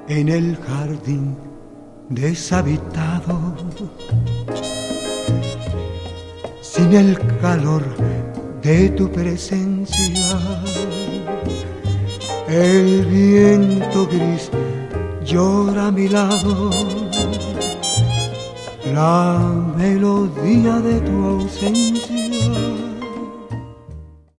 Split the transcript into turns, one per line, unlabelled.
en el jardín deshabitado, sin el calor de tu presencia. El viento gris llora a mi lado, la melodía de tu ausencia